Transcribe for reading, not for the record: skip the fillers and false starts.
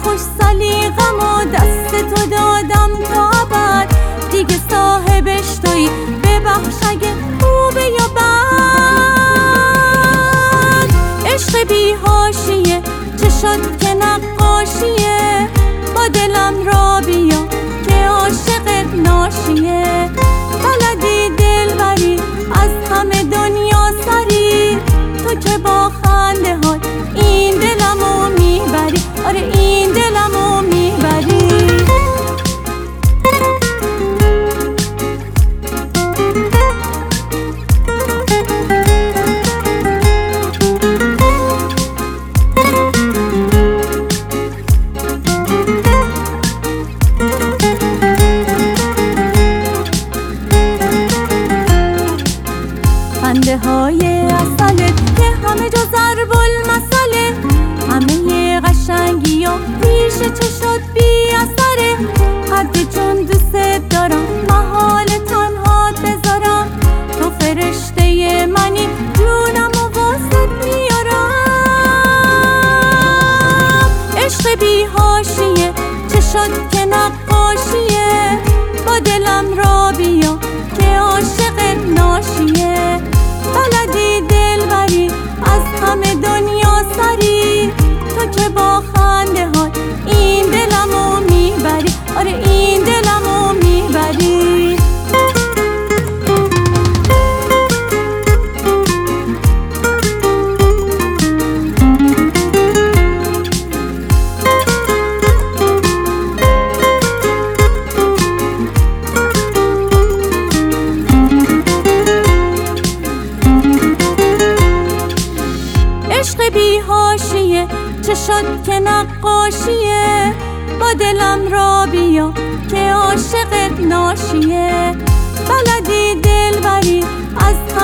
خوش سلیقم و دست تو دادم تا ابد، دیگه صاحبش تویی، ببخش اگه خوبه یا بد. عشق بی حاشیه، چشات که نقاشیه، با دلم را بیا که عاشقت ناشیه. بلدی دلبری، از همه دنیا سری، تو که با خنده ها این دلمو میبری، آره این دلمو میبری. خنده های اصلت که همه جا ضرب المثله، همه قشنگی و پیش چشات بی اثره. قد جون دوست دارم، محال تنهات بذارم، تو فرشته منی، جونم و واسط میارم. عشق بی حاشیه، چشات که نقاشیه، با دلم را بیا که عاشقت ناشیه. بلدی دلبری، از همه دنیا سری، تو که با خنده ها این دلمو میبری، آره این دلمو میبری. عشق بی حاشیه، چشات که نقاشیه، با دلم را بیا که عاشقت ناشیه. بلدی دلبری، از